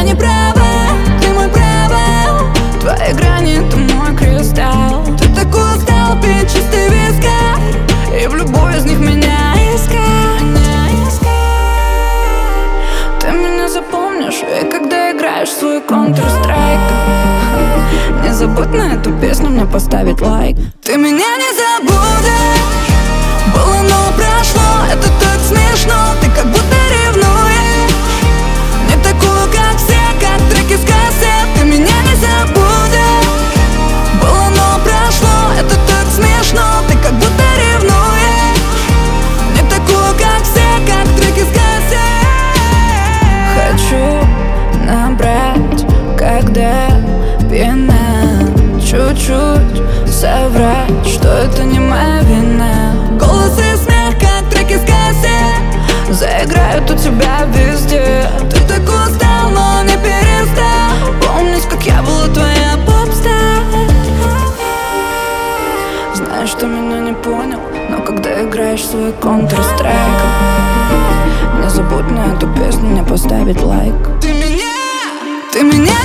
не права, ты мой провал. Твои грани — это мой кристалл. Ты такой устал пить чистый вискарь и в любой из них меня искать. Ты меня запомнишь, и когда играешь в свой Counter-Strike, не забудь на эту песню мне поставить лайк. Ты меня не забудешь, было, но прошло, это так смешно. Ты как будто ревнуешь, не такую, как все, как треки с кассет. Ты меня не забудешь, было, но прошло, это так смешно. Ты как будто ревнуешь, не такую, как все, как треки с кассет. Хочу набрать, когда пьяна, чуть-чуть соврать, что это не моя вина. Голос и смех, как треки с кассет, заиграют у тебя везде. Ты так устал, но не перестал помнить, как я была твоя попстар. Знаешь, что меня не понял, но когда играешь в свой Counter-Strike, не забудь на эту песню мне поставить лайк. Ты меня